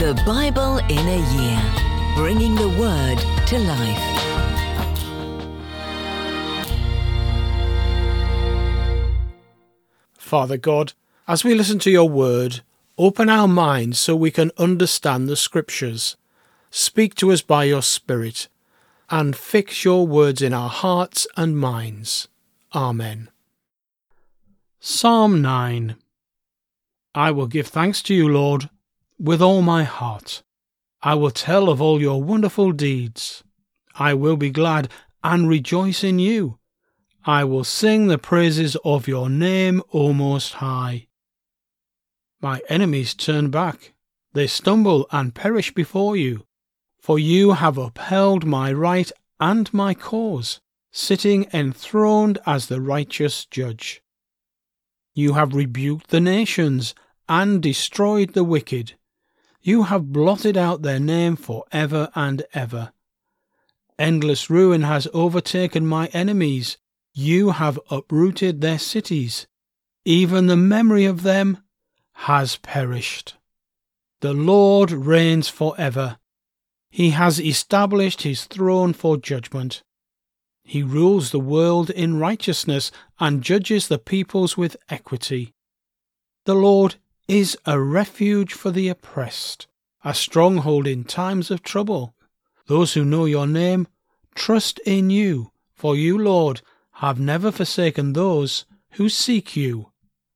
The Bible in a Year, bringing the Word to life. Father God, as we listen to your word, open our minds so we can understand the Scriptures. Speak to us by your Spirit, and fix your words in our hearts and minds. Amen. Psalm 9. I will give thanks to you, Lord, with all my heart. I will tell of all your wonderful deeds. I will be glad and rejoice in you. I will sing the praises of your name, O Most High. My enemies turn back. They stumble and perish before you. For you have upheld my right and my cause, sitting enthroned as the righteous judge. You have rebuked the nations and destroyed the wicked. You have blotted out their name for ever and ever. Endless ruin has overtaken my enemies. You have uprooted their cities. Even the memory of them has perished. The Lord reigns forever. He has established his throne for judgment. He rules the world in righteousness and judges the peoples with equity. The Lord is a refuge for the oppressed, a stronghold in times of trouble. Those who know your name trust in you, for you, Lord, have never forsaken those who seek you.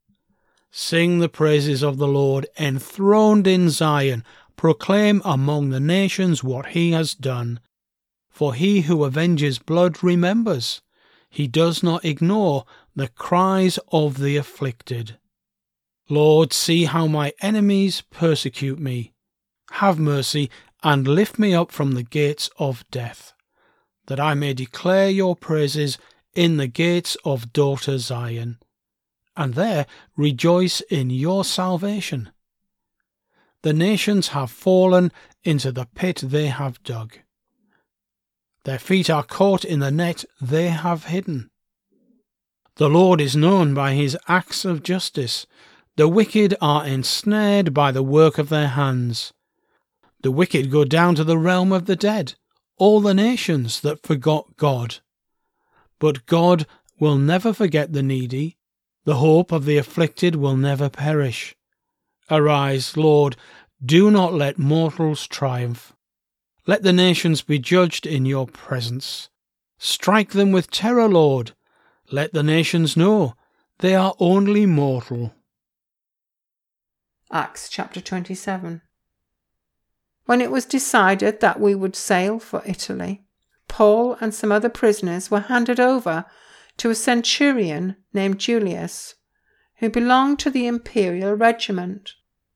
Sing the praises of the Lord, enthroned in Zion. Proclaim among the nations what he has done. For he who avenges blood remembers. He does not ignore the cries of the afflicted. Lord, see how my enemies persecute me. Have mercy and lift me up from the gates of death, that I may declare your praises in the gates of daughter Zion, and there rejoice in your salvation. The nations have fallen into the pit they have dug. Their feet are caught in the net they have hidden. The Lord is known by his acts of justice. The wicked are ensnared by the work of their hands. The wicked go down to the realm of the dead, all the nations that forgot God. But God will never forget the needy. The hope of the afflicted will never perish. Arise, Lord, do not let mortals triumph. Let the nations be judged in your presence. Strike them with terror, Lord. Let the nations know they are only mortal. Acts chapter 27. When it was decided that we would sail for Italy, Paul and some other prisoners were handed over to a centurion named Julius, who belonged to the imperial regiment.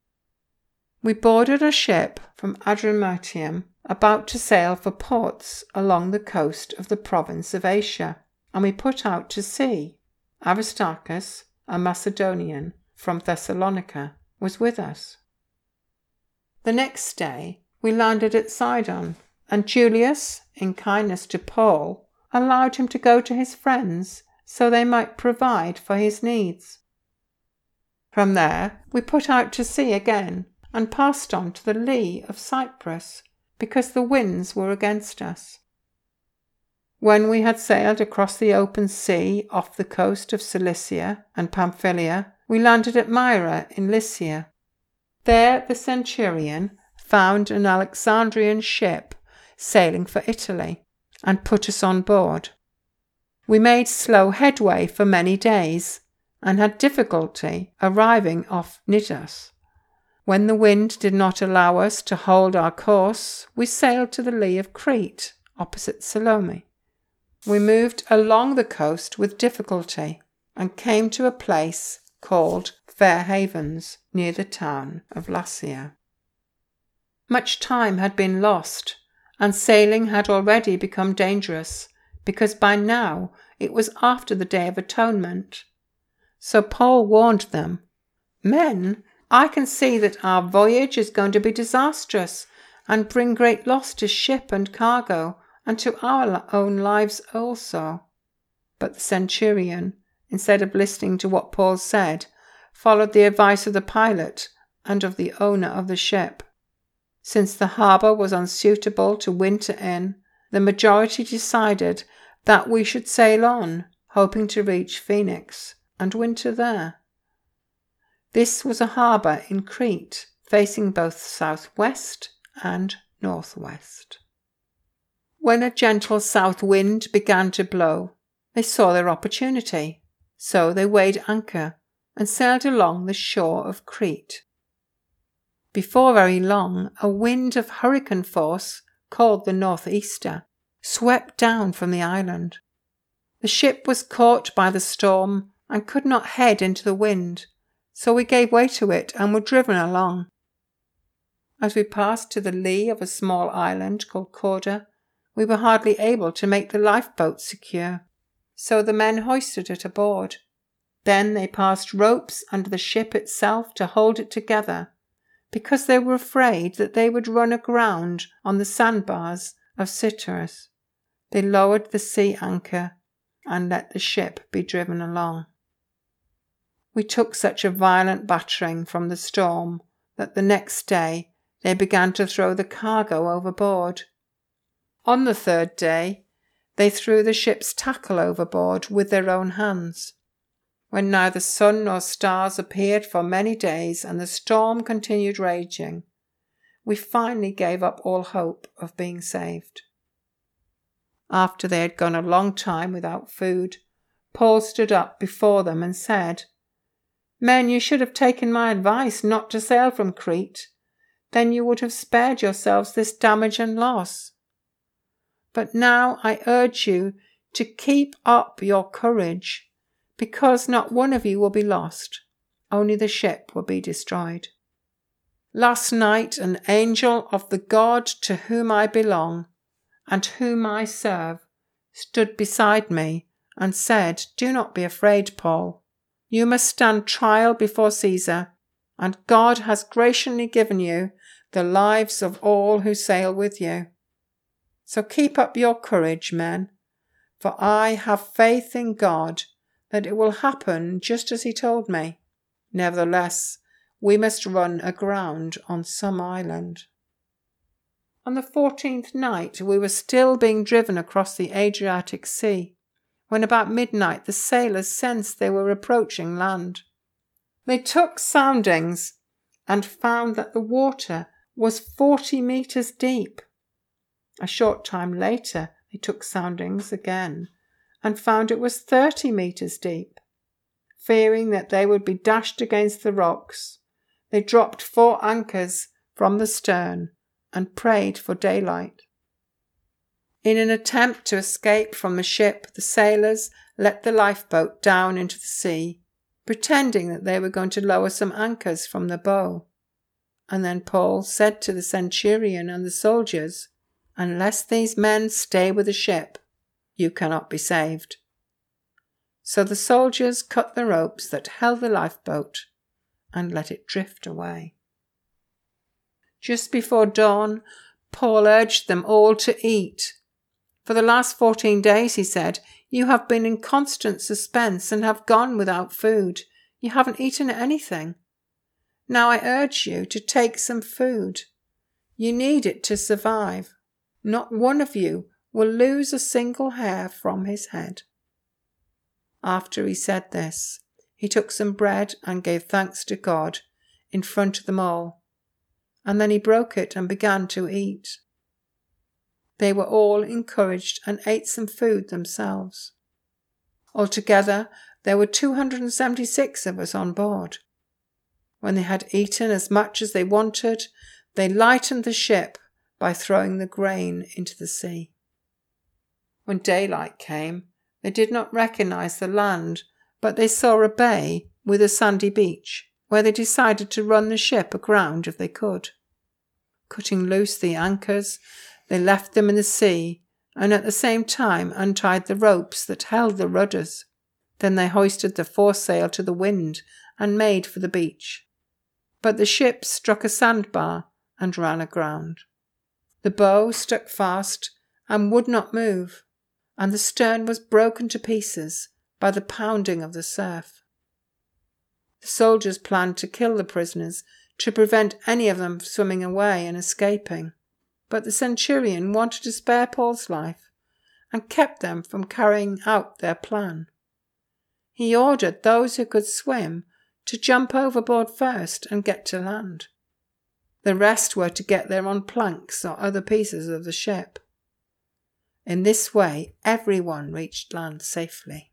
We boarded a ship from Adramyttium about to sail for ports along the coast of the province of Asia, and we put out to sea. Aristarchus, a Macedonian from Thessalonica, was with us. The next day we landed at Sidon, and Julius, in kindness to Paul, allowed him to go to his friends so they might provide for his needs. From there we put out to sea again and passed on to the lee of Cyprus, because the winds were against us. When we had sailed across the open sea off the coast of Cilicia and Pamphylia, we landed at Myra in Lycia. There the centurion found an Alexandrian ship sailing for Italy and put us on board. We made slow headway for many days and had difficulty arriving off Cnidus. When the wind did not allow us to hold our course, we sailed to the lee of Crete, opposite Salome. We moved along the coast with difficulty and came to a place called Fair Havens, near the town of Lasea. Much time had been lost, and sailing had already become dangerous, because by now it was after the Day of Atonement. So Paul warned them, "Men, I can see that our voyage is going to be disastrous and bring great loss to ship and cargo, and to our own lives also." But the centurion, instead of listening to what Paul said, followed the advice of the pilot and of the owner of the ship. Since the harbour was unsuitable to winter in, the majority decided that we should sail on, hoping to reach Phoenix and winter there. This was a harbour in Crete, facing both southwest and northwest. When a gentle south wind began to blow, they saw their opportunity, so they weighed anchor and sailed along the shore of Crete. Before very long, a wind of hurricane force, called the northeaster, swept down from the island. The ship was caught by the storm and could not head into the wind, so we gave way to it and were driven along. As we passed to the lee of a small island called Corda, we were hardly able to make the lifeboat secure, so the men hoisted it aboard. Then they passed ropes under the ship itself to hold it together, because they were afraid that they would run aground on the sandbars of Cyprus. They lowered the sea anchor and let the ship be driven along. We took such a violent battering from the storm that the next day they began to throw the cargo overboard. On the third day, they threw the ship's tackle overboard with their own hands. When neither sun nor stars appeared for many days and the storm continued raging, we finally gave up all hope of being saved. After they had gone a long time without food, Paul stood up before them and said, "Men, you should have taken my advice not to sail from Crete. Then you would have spared yourselves this damage and loss. But now I urge you to keep up your courage, because not one of you will be lost, only the ship will be destroyed. Last night an angel of the God to whom I belong and whom I serve stood beside me and said, 'Do not be afraid, Paul. You must stand trial before Caesar, and God has graciously given you the lives of all who sail with you. So keep up your courage, men, for I have faith in God that it will happen just as he told me. Nevertheless, we must run aground on some island.' On the 14th night, we were still being driven across the Adriatic Sea, when about midnight the sailors sensed they were approaching land. They took soundings and found that the water was 40 meters deep. A short time later, they took soundings again and found it was 30 meters deep. Fearing that they would be dashed against the rocks, they dropped 4 anchors from the stern and prayed for daylight. In an attempt to escape from the ship, the sailors let the lifeboat down into the sea, pretending that they were going to lower some anchors from the bow. And then Paul said to the centurion and the soldiers, 'Unless these men stay with the ship, you cannot be saved.' So the soldiers cut the ropes that held the lifeboat and let it drift away. Just before dawn, Paul urged them all to eat. 'For the last 14 days, he said, you have been in constant suspense and have gone without food. You haven't eaten anything. Now I urge you to take some food. You need it to survive. Not one of you will lose a single hair from his head.' After he said this, he took some bread and gave thanks to God in front of them all, and then he broke it and began to eat. They were all encouraged and ate some food themselves. Altogether, there were 276 of us on board. When they had eaten as much as they wanted, they lightened the ship by throwing the grain into the sea. When daylight came, they did not recognize the land, but they saw a bay with a sandy beach, where they decided to run the ship aground if they could. Cutting loose the anchors, they left them in the sea and at the same time untied the ropes that held the rudders. Then they hoisted the foresail to the wind and made for the beach. But the ship struck a sandbar and ran aground. The bow stuck fast and would not move, and the stern was broken to pieces by the pounding of the surf. The soldiers planned to kill the prisoners to prevent any of them swimming away and escaping. But the centurion wanted to spare Paul's life and kept them from carrying out their plan. He ordered those who could swim to jump overboard first and get to land. The rest were to get there on planks or other pieces of the ship. In this way, everyone reached land safely.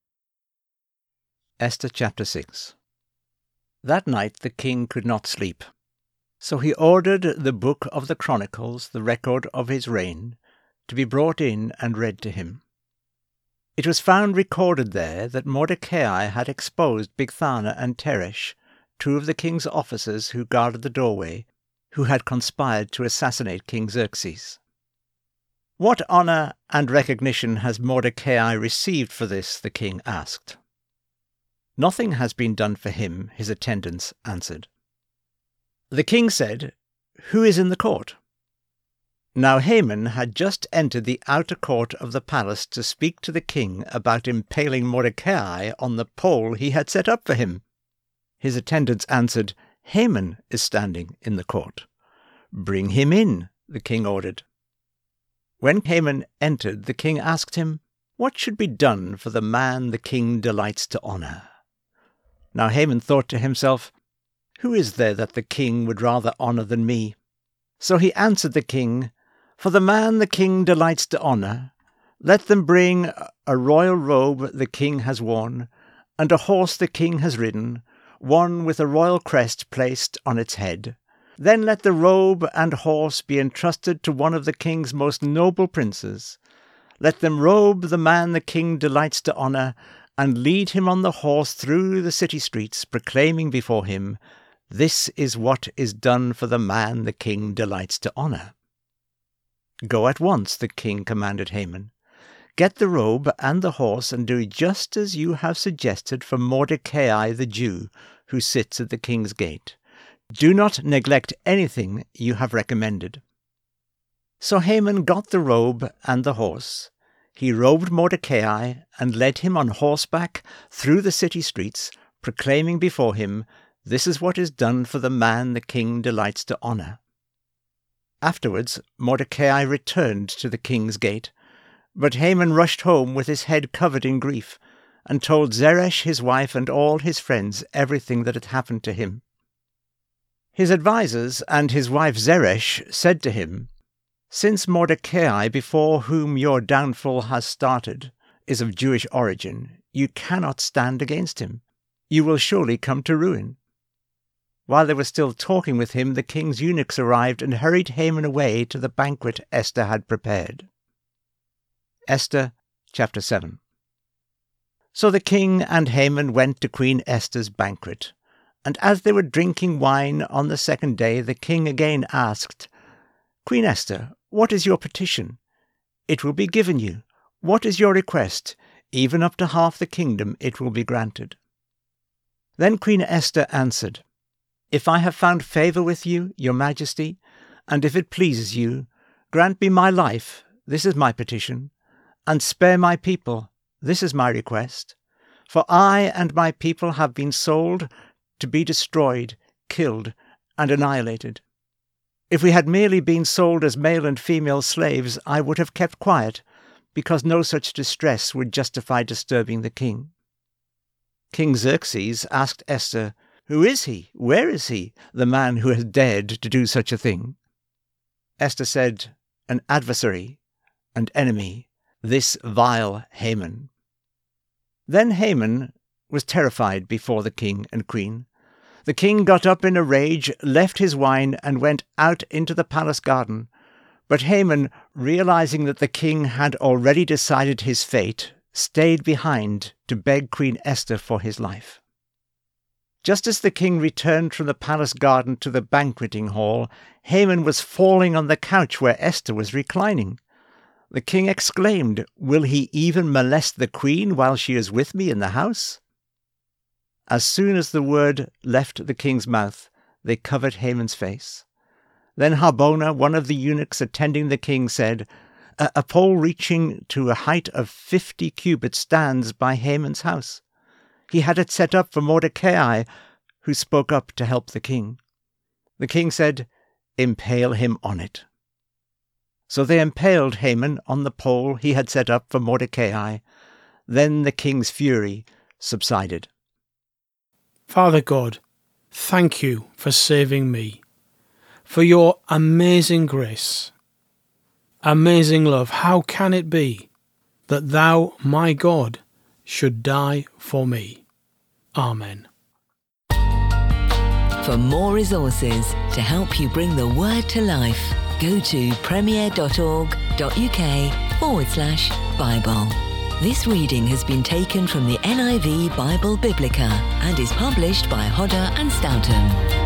Esther chapter 6. That night the king could not sleep. So he ordered the book of the Chronicles, the record of his reign, to be brought in and read to him. It was found recorded there that Mordecai had exposed Bigthana and Teresh, two of the king's officers who guarded the doorway, who had conspired to assassinate King Xerxes. "What honor and recognition has Mordecai received for this?" the king asked. "Nothing has been done for him," his attendants answered. The king said, "Who is in the court?" Now Haman had just entered the outer court of the palace to speak to the king about impaling Mordecai on the pole he had set up for him. His attendants answered, "Haman is standing in the court." "Bring him in," the king ordered. When Haman entered, the king asked him, "What should be done for the man the king delights to honor?" Now Haman thought to himself, "Who is there that the king would rather honor than me?" So he answered the king, "For the man the king delights to honor, let them bring a royal robe the king has worn, and a horse the king has ridden, one with a royal crest placed on its head. Then let the robe and horse be entrusted to one of the king's most noble princes. Let them robe the man the king delights to honor, and lead him on the horse through the city streets, proclaiming before him, 'This is what is done for the man the king delights to honor.'" "Go at once," the king commanded Haman. "Get the robe and the horse, and do just as you have suggested for Mordecai the Jew, who sits at the king's gate. Do not neglect anything you have recommended." So Haman got the robe and the horse. He robed Mordecai and led him on horseback through the city streets, proclaiming before him, "This is what is done for the man the king delights to honor." Afterwards Mordecai returned to the king's gate, but Haman rushed home with his head covered in grief, and told Zeresh his wife and all his friends everything that had happened to him. His advisers and his wife Zeresh said to him, "Since Mordecai, before whom your downfall has started, is of Jewish origin, you cannot stand against him. You will surely come to ruin." While they were still talking with him, the king's eunuchs arrived and hurried Haman away to the banquet Esther had prepared. Esther chapter 7. So the king and Haman went to Queen Esther's banquet, and as they were drinking wine on the second day, the king again asked, "Queen Esther, what is your petition? It will be given you. What is your request? Even up to half the kingdom it will be granted." Then Queen Esther answered, "If I have found favor with you, your majesty, and if it pleases you, grant me my life, this is my petition, and spare my people, this is my request. For I and my people have been sold to be destroyed, killed, and annihilated. If we had merely been sold as male and female slaves, I would have kept quiet, because no such distress would justify disturbing the king." King Xerxes asked Esther, "Who is he? Where is he, the man who has dared to do such a thing?" Esther said, "An adversary, an enemy, this vile Haman." Then Haman was terrified before the king and queen. The king got up in a rage, left his wine, and went out into the palace garden. But Haman, realizing that the king had already decided his fate, stayed behind to beg Queen Esther for his life. Just as the king returned from the palace garden to the banqueting hall, Haman was falling on the couch where Esther was reclining. The king exclaimed, "Will he even molest the queen while she is with me in the house?" As soon as the word left the king's mouth, they covered Haman's face. Then Harbona, one of the eunuchs attending the king, said, A pole reaching to a height of 50 cubits stands by Haman's house. He had it set up for Mordecai, who spoke up to help the king. The king said, "Impale him on it." So they impaled Haman on the pole he had set up for Mordecai. Then the king's fury subsided. Father God, thank you for saving me, for your amazing grace, amazing love. How can it be that thou, my God, should die for me? Amen. For more resources to help you bring the word to life, go to premier.org.uk/Bible. This reading has been taken from the NIV Bible Biblica and is published by Hodder and Stoughton.